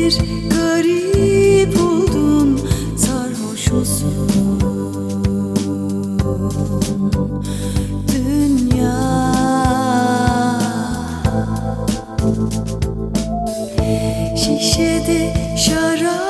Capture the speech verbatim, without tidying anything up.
bir garip oldun, sarhoş olsun dünya. Şişede şarap